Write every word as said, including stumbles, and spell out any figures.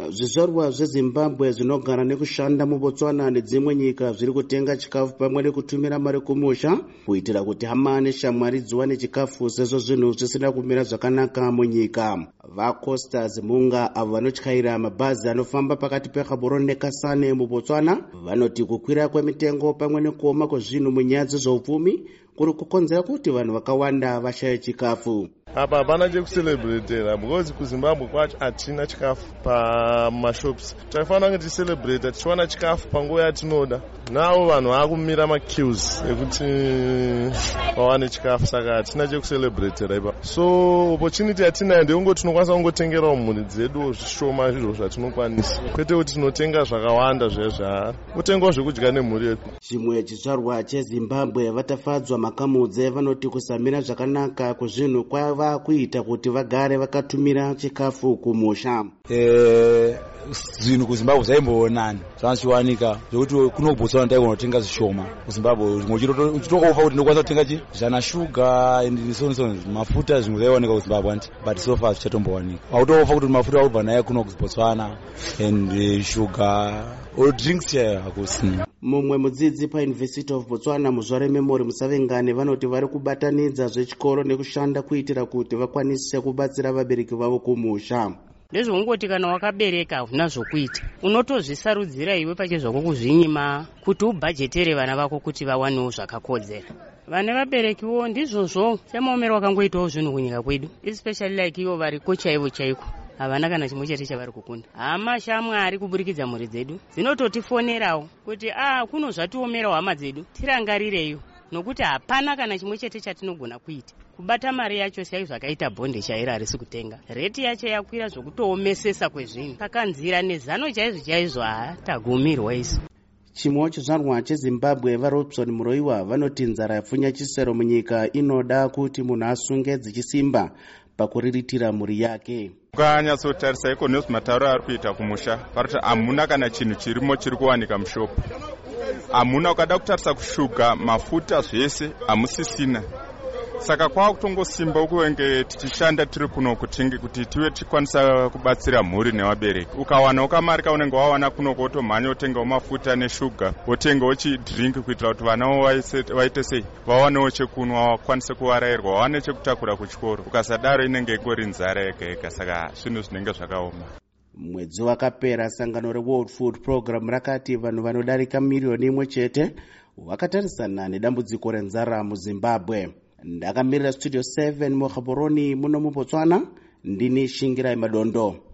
Zvizvarwa zveZimbabwe zvinogara nekushanda muBotswana nedzimwe nyika zviri kutenga chikafu pamwe nekutumira mari kumusha kuitira kuti hama neshamwari dziwane chikafu sezvo zvinhu zvisina kumira zvakanaka munyika. VaCosta Zimunga avo vanotyaira mabhazi anofamba pakati peGaborone neKasane muBotswana vanoti kukwira kwemitengo pamwe nekuoma kwezvinhu munyaya dzezveupfumi kuri kukonzera kuti vanhu vakawanda vashaye chikafu. Apa hapana chekuselebrate because kuZimbabwe kwacho hatina chikafu pamashops. Taifanira kuti tiselebrate tichiwana chikafu panguva yatinoda. Navo vanhu vakumira maqueues ekuti vawane chikafu, saka hatina chekuselebrate ipa. So opportunity yatinayo ndeyekuti tinokwanisa kungotengerawo mhuri dzedu zvishoma zvizvo zvatinokwanisa, kwete kuti tinotenga zvakawanda zvezva kutengawo zvekudya nemhuri yedu. Chimwe chizvarwa cheZimbabwe vatafadzwa makamudze vanoti kusamira zvakanaka kwezvinhu kwava kuita kuti vagare vakatumira chikafu kumusha. Eh, zvinhu kuZimbabwe zvaimboonani zvachiwanika zvekuti kuno kuBotswana taigona kutenga zvishoma. kuZimbabwe uchitokofa kuti ndokwanisa kutenga chi zvana shuga ndisonisoni mafuta zvimwe zvaiwanika kuZimbabwe anti but so far zvichatombowanika. Autokofa kuti mafuta aubva naye kuno kuBotswana and shuga or drinks chayo hakusina. Mumwe mudzidzi paUniversity of Botswana Muzvare Memory Musavengane vanoti vari kubatanidza zvechikoro nekushanda kuitira kuti vakwanise kubatsira vabereki vavo kumusha. Ndezvongoti kana wakabereka huna zvokuita unotozvisarudzira iwe pache zvako kuzvinyima kuti ubhajetere vana vako kuti vawanewo zvakakodzera. Vane vaberekiwo ndizvozvo chamaomero wakangoitawo zvinhu kunyika kwedu, especially like ivo variko chaivo chaiko havana kana chimwe chete chavari kukunda. Hama shamwari kuburikidza mhuri dzedu dzinototifonerawo kuti ah kuno zvatiomerawo hama dzedu tirangarireyo, nokuti hapana kana chimwe chete chatinogona kuita. Kubata mari yacho sai zvakaita bonde chairo harisi kutenga. Reti yacho yakwira zvokutoomesesa kwezvinhu. Takanzira nezano chaizvo chaizvo tagumirwa isu. Chimwe chizvarwa cheZimbabwe vaRobson Muroiwa vanoti nzara yapfunya chisero munyika inoda kuti munhu asunge dzichisimba pakuriritira mhuri yake. Ukanyatsotarisa ikonomi matauro ari kuita kumusha paroti hamuna kana chinhu chirimo chiri kuwanika mushopu. Hamuna, ukada kutarisa kushuga mafuta zvese hamusisina. Saka kwa kutongosimba ukuwenge tichishanda tiri kuno kutingi kuti tiwe tikwanisa kubatsira mhuri nevabereki. Ukawana ukamari kaunenge wawana kuno kotomhanya utengawo mafuta neshuga, utengawo chidrink kuitira kuti vanawo vaite sei vawanewo chekunwa, wakwanise kuwarairwa, wawane chekutakura kuchikoro. Ukasadaro inenge ingori nzara yega yega, saka zvinhu zvinenge zvakaoma. Mwedzi wakapera sangano reWorld Food Program rakati vanhu vanodarika miliyoni imwe chete vakatarisana nedambudziko renzara muZimbabwe. Ndakamirira Studio seven muGaborone muno muBotswana, ndini Shingirai Madondo.